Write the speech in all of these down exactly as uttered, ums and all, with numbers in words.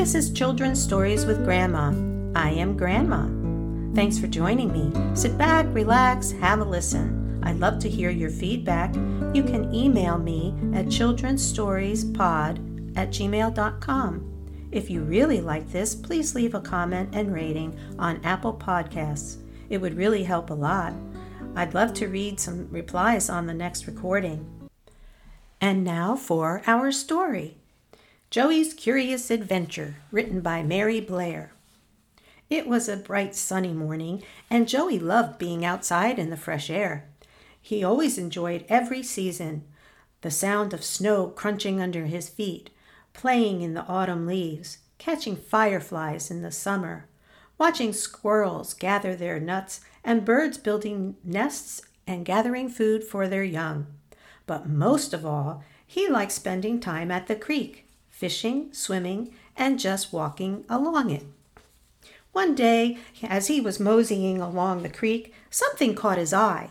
This is Children's Stories with Grandma. I am Grandma. Thanks for joining me. Sit back, relax, have a listen. I'd love to hear your feedback. You can email me at children'sstoriespod at gmail dot com. If you really like this, please leave a comment and rating on Apple Podcasts. It would really help a lot. I'd love to read some replies on the next recording. And now for our story. Joey's Curious Adventure, written by Mary Blair. It was a bright sunny morning, and Joey loved being outside in the fresh air. He always enjoyed every season, the sound of snow crunching under his feet, playing in the autumn leaves, catching fireflies in the summer, watching squirrels gather their nuts, and birds building nests and gathering food for their young. But most of all, he liked spending time at the creek, fishing, swimming, and just walking along it. One day, as he was moseying along the creek, something caught his eye.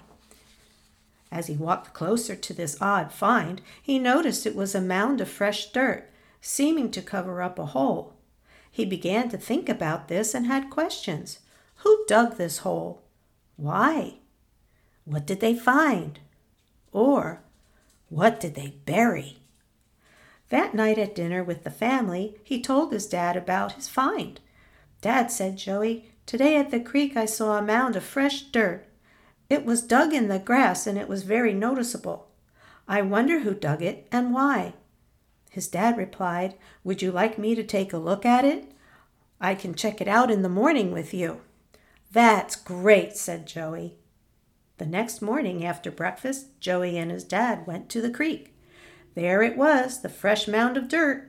As he walked closer to this odd find, he noticed it was a mound of fresh dirt, seeming to cover up a hole. He began to think about this and had questions. Who dug this hole? Why? What did they find? Or, what did they bury? That night at dinner with the family, he told his dad about his find. "Dad," said Joey, "today at the creek I saw a mound of fresh dirt. It was dug in the grass and it was very noticeable. I wonder who dug it and why." His dad replied, "Would you like me to take a look at it? I can check it out in the morning with you." "That's great," said Joey. The next morning after breakfast, Joey and his dad went to the creek. There it was, the fresh mound of dirt.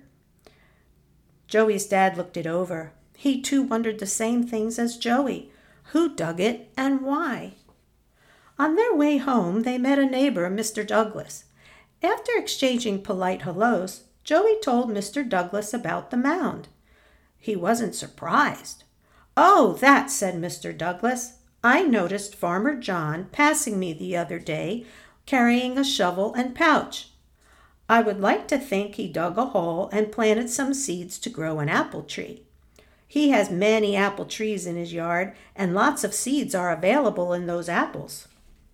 Joey's dad looked it over. He too wondered the same things as Joey. Who dug it and why? On their way home, they met a neighbor, Mister Douglas. After exchanging polite hellos, Joey told Mister Douglas about the mound. He wasn't surprised. "Oh, that," said Mister Douglas. "I noticed Farmer John passing me the other day, carrying a shovel and pouch. I would like to think he dug a hole and planted some seeds to grow an apple tree. He has many apple trees in his yard, and lots of seeds are available in those apples."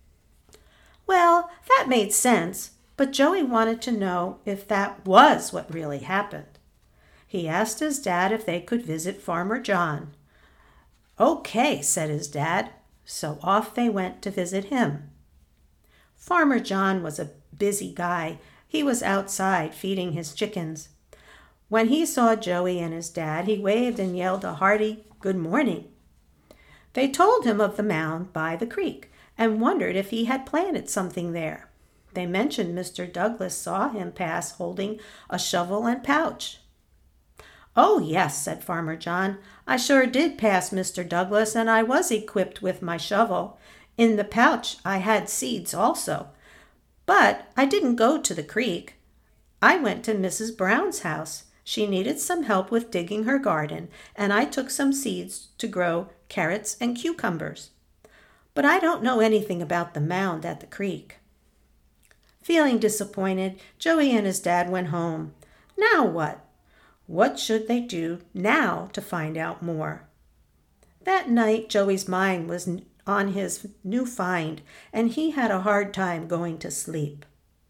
Well, that made sense, but Joey wanted to know if that was what really happened. He asked his dad if they could visit Farmer John. "Okay," said his dad, so off they went to visit him. Farmer John was a busy guy. He was outside feeding his chickens. When he saw Joey and his dad, he waved and yelled a hearty good morning. They told him of the mound by the creek and wondered if he had planted something there. They mentioned Mister Douglas saw him pass holding a shovel and pouch. "Oh, yes," said Farmer John. "I sure did pass Mister Douglas, and I was equipped with my shovel. In the pouch I had seeds also. But I didn't go to the creek. I went to Missus Brown's house. She needed some help with digging her garden, and I took some seeds to grow carrots and cucumbers. But I don't know anything about the mound at the creek." Feeling disappointed, Joey and his dad went home. Now what? What should they do now to find out more? That night, Joey's mind was on his new find, and he had a hard time going to sleep.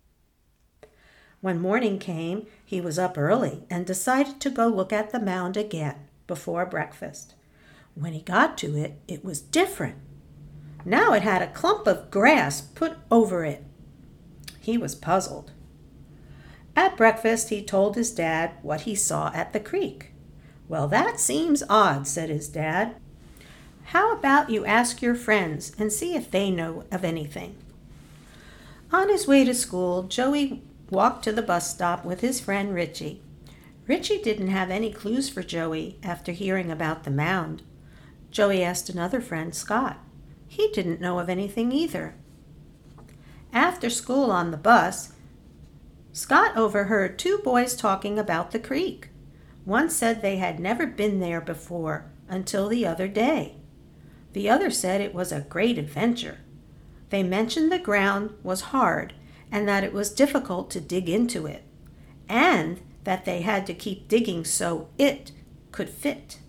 When morning came, he was up early and decided to go look at the mound again before breakfast. When he got to it, it was different. Now it had a clump of grass put over it. He was puzzled. At breakfast, he told his dad what he saw at the creek. "Well, that seems odd," said his dad. "How about you ask your friends and see if they know of anything?" On his way to school, Joey walked to the bus stop with his friend Richie. Richie didn't have any clues for Joey after hearing about the mound. Joey asked another friend, Scott. He didn't know of anything either. After school on the bus, Scott overheard two boys talking about the creek. One said they had never been there before until the other day. The other said it was a great adventure. They mentioned the ground was hard and that it was difficult to dig into it, and that they had to keep digging so it could fit.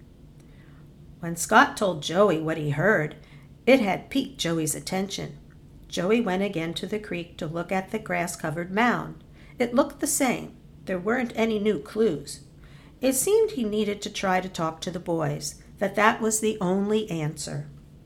When Scott told Joey what he heard, it had piqued Joey's attention. Joey went again to the creek to look at the grass-covered mound. It looked the same. There weren't any new clues. It seemed he needed to try to talk to the boys, that that was the only answer.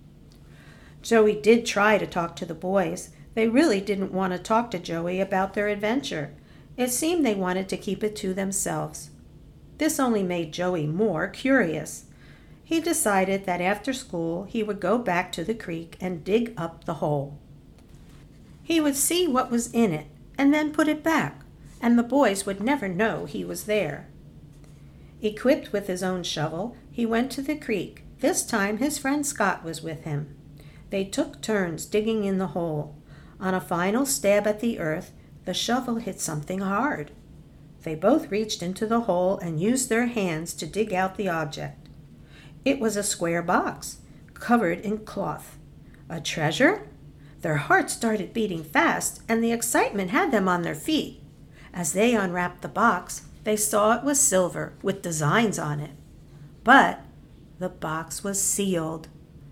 Joey did try to talk to the boys. They really didn't want to talk to Joey about their adventure. It seemed they wanted to keep it to themselves. This only made Joey more curious. He decided that after school he would go back to the creek and dig up the hole. He would see what was in it and then put it back, and the boys would never know he was there. Equipped with his own shovel, he went to the creek. This time his friend Scott was with him. They took turns digging in the hole. On a final stab at the earth, the shovel hit something hard. They both reached into the hole and used their hands to dig out the object. It was a square box, covered in cloth. A treasure? Their hearts started beating fast, and the excitement had them on their feet. As they unwrapped the box, they saw it was silver with designs on it. But the box was sealed.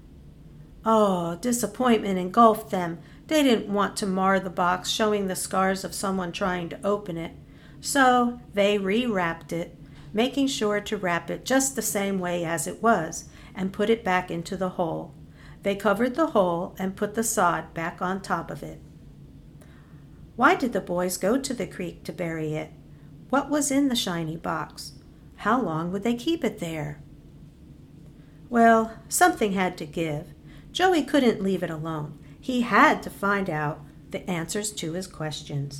Oh, disappointment engulfed them. They didn't want to mar the box, showing the scars of someone trying to open it. So they rewrapped it, making sure to wrap it just the same way as it was, and put it back into the hole. They covered the hole and put the sod back on top of it. Why did the boys go to the creek to bury it? What was in the shiny box? How long would they keep it there? Well, something had to give. Joey couldn't leave it alone. He had to find out the answers to his questions.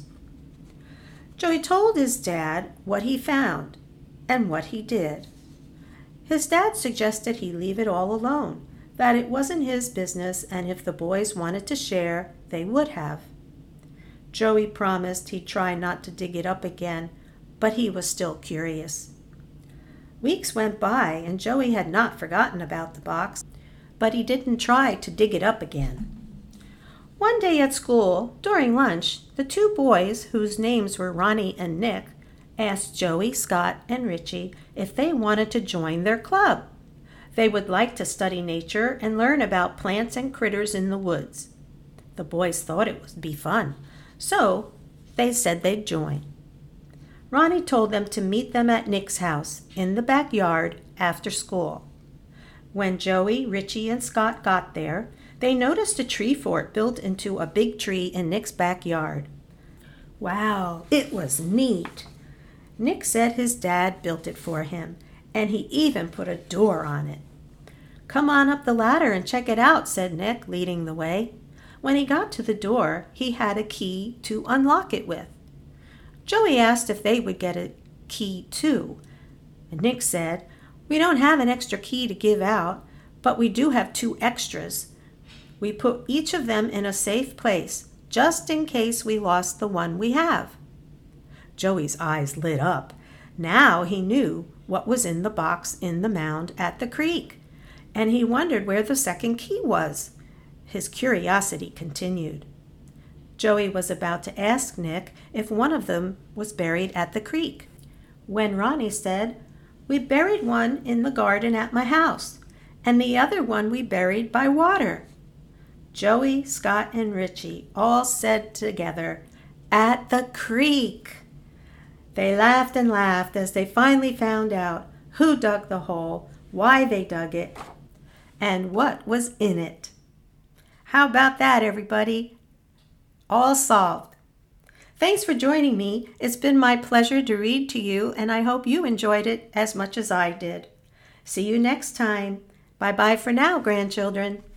Joey told his dad what he found and what he did. His dad suggested he leave it all alone, that it wasn't his business, and if the boys wanted to share, they would have. Joey promised he'd try not to dig it up again, but he was still curious. Weeks went by, and Joey had not forgotten about the box, but he didn't try to dig it up again. One day at school, during lunch, the two boys, whose names were Ronnie and Nick, asked Joey, Scott, and Richie if they wanted to join their club. They would like to study nature and learn about plants and critters in the woods. The boys thought it would be fun, so they said they'd join. Ronnie told them to meet them at Nick's house in the backyard after school. When Joey, Richie, and Scott got there, they noticed a tree fort built into a big tree in Nick's backyard. Wow, it was neat. Nick said his dad built it for him, and he even put a door on it. "Come on up the ladder and check it out," said Nick, leading the way. When he got to the door, he had a key to unlock it with. Joey asked if they would get a key too, and Nick said, "We don't have an extra key to give out, but we do have two extras. We put each of them in a safe place, just in case we lost the one we have." Joey's eyes lit up. Now he knew what was in the box in the mound at the creek, and he wondered where the second key was. His curiosity continued. Joey was about to ask Nick if one of them was buried at the creek, when Ronnie said, "We buried one in the garden at my house, and the other one we buried by water." Joey, Scott, and Richie all said together, "At the creek." They laughed and laughed as they finally found out who dug the hole, why they dug it, and what was in it. How about that, everybody? All solved. Thanks for joining me. It's been my pleasure to read to you, and I hope you enjoyed it as much as I did. See you next time. Bye-bye for now, grandchildren.